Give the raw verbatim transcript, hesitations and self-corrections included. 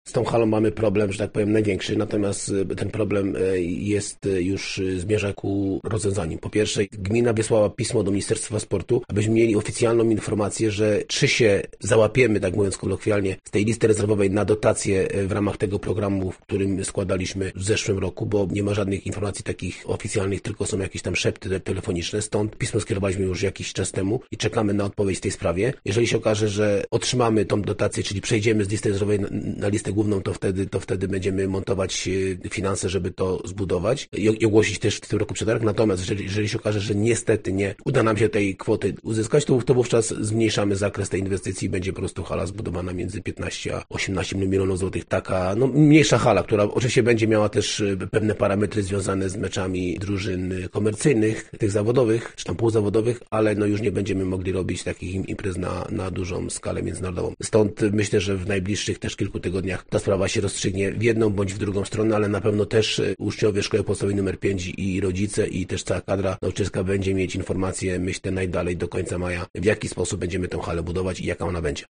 Z tą halą mamy problem, że tak powiem, największy, natomiast ten problem jest już, zmierza ku rozwiązaniu. Po pierwsze, gmina wysłała pismo do Ministerstwa Sportu, abyśmy mieli oficjalną informację, że czy się załapiemy, tak mówiąc kolokwialnie, z tej listy rezerwowej na dotacje w ramach tego programu, w którym składaliśmy w zeszłym roku, bo nie ma żadnych informacji takich oficjalnych, tylko są jakieś tam szepty telefoniczne. Stąd pismo skierowaliśmy już jakiś czas temu i czekamy na odpowiedź w tej sprawie. Jeżeli się okaże, że otrzymamy tą dotację, czyli przejdziemy z listy rezerwowej na, na listę główną, to wtedy, to wtedy będziemy montować finanse, żeby to zbudować i, i ogłosić też w tym roku przetarg. Natomiast jeżeli, jeżeli się okaże, że niestety nie uda nam się tej kwoty uzyskać, to, to wówczas zmniejszamy zakres tej inwestycji i będzie po prostu hala zbudowana między piętnaście a osiemnaście milionów złotych. Taka, no mniejsza hala, która oczywiście będzie miała też pewne parametry związane z meczami drużyn komercyjnych, tych zawodowych, czy tam półzawodowych, ale no już nie będziemy mogli robić takich imprez na, na dużą skalę międzynarodową. Stąd myślę, że w najbliższych też kilku tygodniach ta sprawa się rozstrzygnie w jedną bądź w drugą stronę, ale na pewno też uczniowie Szkoły Podstawowej numer pięć i rodzice i też cała kadra nauczycielska będzie mieć informacje, myślę, najdalej do końca maja, w jaki sposób będziemy tę halę budować i jaka ona będzie.